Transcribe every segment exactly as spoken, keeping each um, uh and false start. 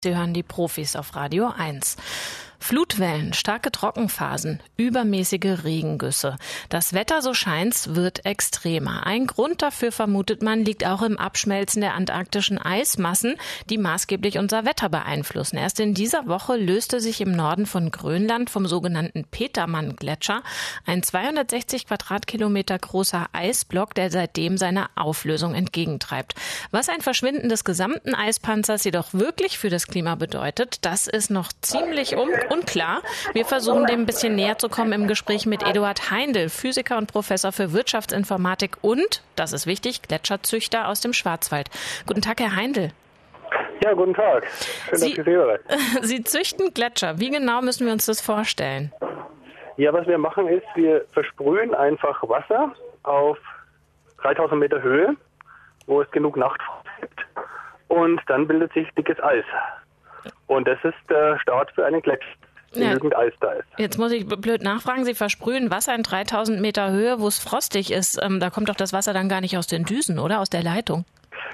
Sie hören die Profis auf Radio eins. Flutwellen, starke Trockenphasen, übermäßige Regengüsse. Das Wetter, so scheint's, wird extremer. Ein Grund dafür, vermutet man, liegt auch im Abschmelzen der antarktischen Eismassen, die maßgeblich unser Wetter beeinflussen. Erst in dieser Woche löste sich im Norden von Grönland vom sogenannten Petermann-Gletscher ein zweihundertsechzig Quadratkilometer großer Eisblock, der seitdem seiner Auflösung entgegentreibt. Was ein Verschwinden des gesamten Eispanzers jedoch wirklich für das Klima bedeutet, das ist noch ziemlich um unklar. Wir versuchen dem ein bisschen näher zu kommen im Gespräch mit Eduard Heindl, Physiker und Professor für Wirtschaftsinformatik und, das ist wichtig, Gletscherzüchter aus dem Schwarzwald. Guten Tag, Herr Heindl. Ja, guten Tag. Schön, Sie, dass ich Sie höre. Sie züchten Gletscher. Wie genau müssen wir uns das vorstellen? Ja, was wir machen ist, wir versprühen einfach Wasser auf dreitausend Meter Höhe, wo es genug Nachtfrost gibt. Und dann bildet sich dickes Eis. Und das ist der Start für einen Gletscher, wenn genügend Eis da ist. Jetzt muss ich blöd nachfragen, Sie versprühen Wasser in dreitausend Meter Höhe, wo es frostig ist. Ähm, da kommt doch das Wasser dann gar nicht aus den Düsen, oder? Aus der Leitung?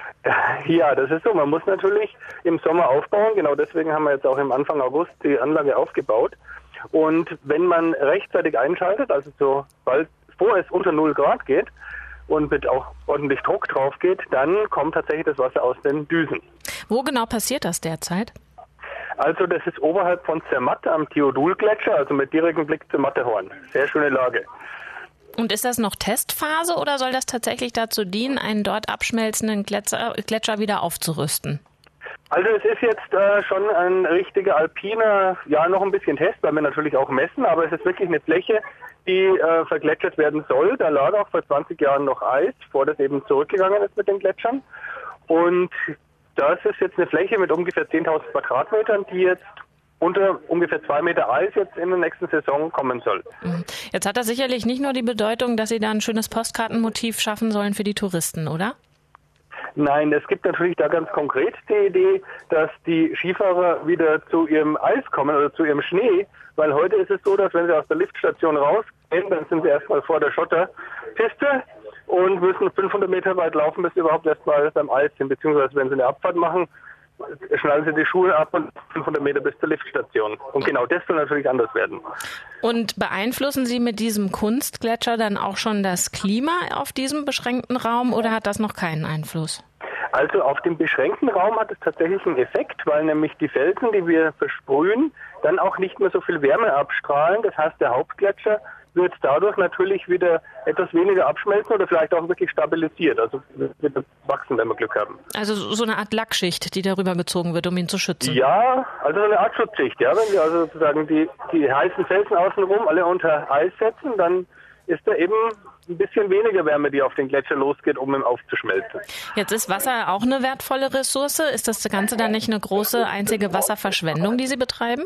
Ja, das ist so. Man muss natürlich im Sommer aufbauen. Genau deswegen haben wir jetzt auch im Anfang August die Anlage aufgebaut. Und wenn man rechtzeitig einschaltet, also sobald vor es unter null Grad geht und mit auch ordentlich Druck drauf geht, dann kommt tatsächlich das Wasser aus den Düsen. Wo genau passiert das derzeit? Also das ist oberhalb von Zermatt am Theodul-Gletscher, also mit direktem Blick zum Matterhorn. Sehr schöne Lage. Und ist das noch Testphase oder soll das tatsächlich dazu dienen, einen dort abschmelzenden Gletscher, Gletscher wieder aufzurüsten? Also es ist jetzt äh, schon ein richtiger alpiner, ja noch ein bisschen Test, weil wir natürlich auch messen, aber es ist wirklich eine Fläche, die äh, vergletschert werden soll. Da lag auch vor zwanzig Jahren noch Eis, bevor das eben zurückgegangen ist mit den Gletschern. Und das ist jetzt eine Fläche mit ungefähr zehntausend Quadratmetern, die jetzt unter ungefähr zwei Meter Eis jetzt in der nächsten Saison kommen soll. Jetzt hat das sicherlich nicht nur die Bedeutung, dass Sie da ein schönes Postkartenmotiv schaffen sollen für die Touristen, oder? Nein, es gibt natürlich da ganz konkret die Idee, dass die Skifahrer wieder zu ihrem Eis kommen oder zu ihrem Schnee, weil heute ist es so, dass wenn sie aus der Liftstation rausgehen, dann sind sie erstmal vor der Schotterpiste und müssen fünfhundert Meter weit laufen, bis sie überhaupt erstmal beim Eis sind, beziehungsweise wenn sie eine Abfahrt machen, schnallen sie die Schuhe ab und fünfhundert Meter bis zur Liftstation. Und genau das soll natürlich anders werden. Und beeinflussen Sie mit diesem Kunstgletscher dann auch schon das Klima auf diesem beschränkten Raum oder hat das noch keinen Einfluss? Also auf dem beschränkten Raum hat es tatsächlich einen Effekt, weil nämlich die Felsen, die wir versprühen, dann auch nicht mehr so viel Wärme abstrahlen. Das heißt, der Hauptgletscher wird dadurch natürlich wieder etwas weniger abschmelzen oder vielleicht auch wirklich stabilisiert, also wird wachsen, wenn wir Glück haben. Also so eine Art Lackschicht, die darüber gezogen wird, um ihn zu schützen? Ja, also eine Art Schutzschicht. Ja, wenn wir also sozusagen die, die heißen Felsen außenrum alle unter Eis setzen, dann ist da eben ein bisschen weniger Wärme, die auf den Gletscher losgeht, um ihn aufzuschmelzen. Jetzt ist Wasser auch eine wertvolle Ressource. Ist das Ganze dann nicht eine große einzige Wasserverschwendung, die Sie betreiben?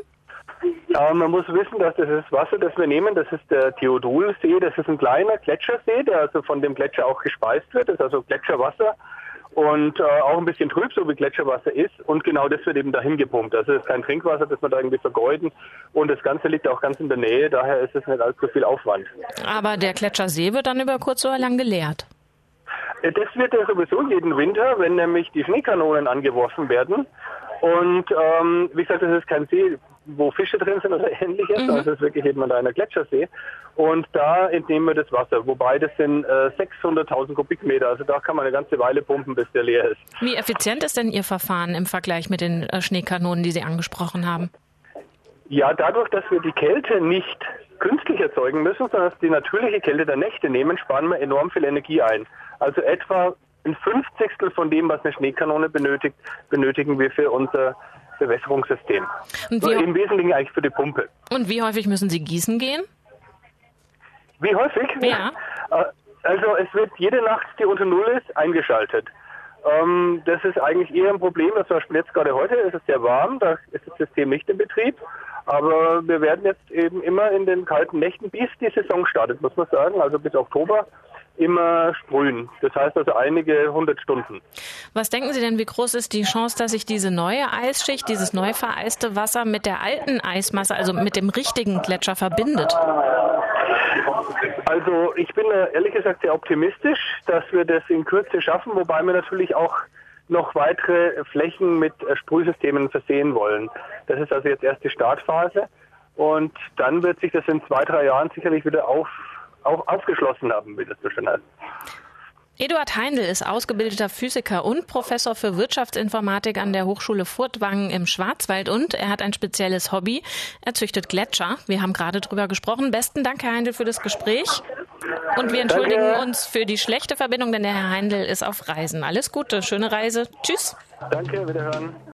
Aber man muss wissen, dass das Wasser, das wir nehmen, das ist der Theodul-See, das ist ein kleiner Gletschersee, der also von dem Gletscher auch gespeist wird, das ist also Gletscherwasser und äh, auch ein bisschen trüb, so wie Gletscherwasser ist und genau das wird eben dahin gepumpt. Also es ist kein Trinkwasser, das wir da irgendwie vergeuden und das Ganze liegt auch ganz in der Nähe, daher ist es nicht allzu viel Aufwand. Aber der Gletschersee wird dann über kurz oder lang geleert? Das wird ja sowieso jeden Winter, wenn nämlich die Schneekanonen angeworfen werden. Und ähm, wie gesagt, das ist kein See, wo Fische drin sind oder ähnliches, mhm. sondern es ist wirklich eben ein reiner Gletschersee. Und da entnehmen wir das Wasser, wobei das sind äh, sechshunderttausend Kubikmeter. Also da kann man eine ganze Weile pumpen, bis der leer ist. Wie effizient ist denn Ihr Verfahren im Vergleich mit den äh, Schneekanonen, die Sie angesprochen haben? Ja, dadurch, dass wir die Kälte nicht künstlich erzeugen müssen, sondern die natürliche Kälte der Nächte nehmen, sparen wir enorm viel Energie ein. Also etwa ein Fünfzigstel von dem, was eine Schneekanone benötigt, benötigen wir für unser Bewässerungssystem. Und wie, im Wesentlichen eigentlich für die Pumpe. Und wie häufig müssen Sie gießen gehen? Wie häufig? Ja. Also es wird jede Nacht, die unter Null ist, eingeschaltet. Ähm, das ist eigentlich eher ein Problem. Zum Beispiel jetzt gerade heute ist es sehr warm, da ist das System nicht in Betrieb. Aber wir werden jetzt eben immer in den kalten Nächten, bis die Saison startet, muss man sagen, also bis Oktober, immer sprühen. Das heißt also einige hundert Stunden. Was denken Sie denn, wie groß ist die Chance, dass sich diese neue Eisschicht, dieses neu vereiste Wasser mit der alten Eismasse, also mit dem richtigen Gletscher verbindet? Also ich bin ehrlich gesagt sehr optimistisch, dass wir das in Kürze schaffen, wobei wir natürlich auch noch weitere Flächen mit Sprühsystemen versehen wollen. Das ist also jetzt erst die Startphase und dann wird sich das in zwei, drei Jahren sicherlich wieder auf, auf, aufgeschlossen haben, wie das so schön heißt. Eduard Heindl ist ausgebildeter Physiker und Professor für Wirtschaftsinformatik an der Hochschule Furtwangen im Schwarzwald und er hat ein spezielles Hobby. Er züchtet Gletscher. Wir haben gerade drüber gesprochen. Besten Dank, Herr Heindl, für das Gespräch. Und wir entschuldigen Danke. uns für die schlechte Verbindung, denn der Herr Heindl ist auf Reisen. Alles Gute, schöne Reise. Tschüss. Danke, wiederhören.